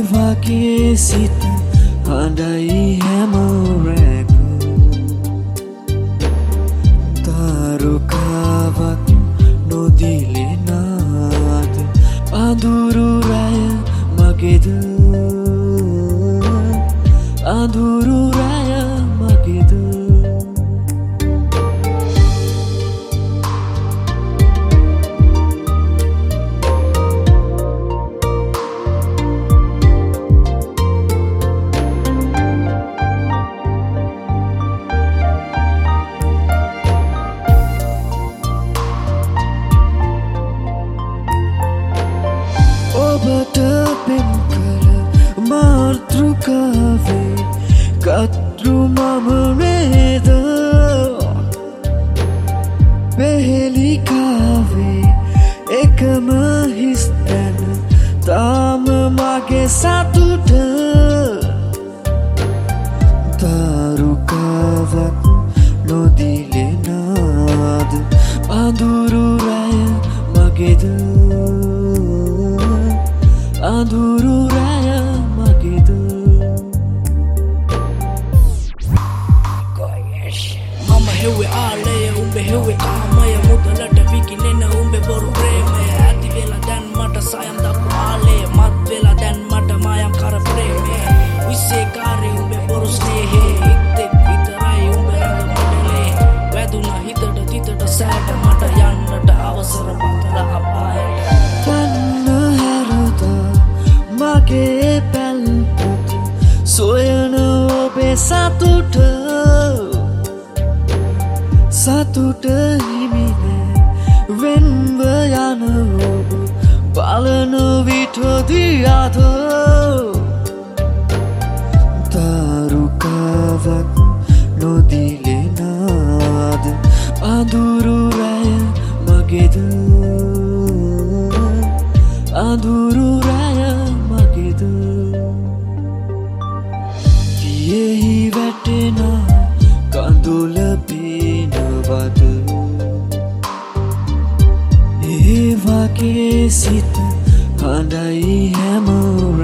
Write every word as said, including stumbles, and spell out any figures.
වගේ සිත හඬයි හැම රැක තාරුකාවක් නොදිලෙනාද අඳුරු රැය මගේද අඳුරු රැය මගේද ඔබට පෙම් කළ මාතෘකාවේ කතෘ මම නේද පෙහෙලිකාවේ එකම හිස් තැන තාම මගේ සතුට තාරුකාවක් නොදිලෙනාද අඳුරු රැය මගේද අඳුරු රැය මගේද මම හෙව්වේ ආලය උඹේ හෙව්වේ කාමය මුදලට විකිනෙන උඹේ බොරු ප්‍රේමය ඇති වෙලා දැන් මට සයම් දක්ව ආලය මත් වෙලා දැන් මට මායම් කර ප්‍රේමය විශ්ේකාරී උඹේ බොරු ස්නේහේ එක්තෙක් විතරයි උඹේ රඟ මඩලේ වැදුනා හිතට තිතට සෑට මට යන්නට අවසර පතලා අපායට මගේ පැල්පත සොයන ඔබේ සතුට සතුට හිමිනේ වෙන්ව යන ඔබ බලන විට දියාද තාරුකාවක් නොදිලෙනාද අඳුරු රැය මගේද අඳුරු රැය මගේද දියෙහි වැටෙන කඳුල පේනවද ඒ වගේ සිත හඬයි හැම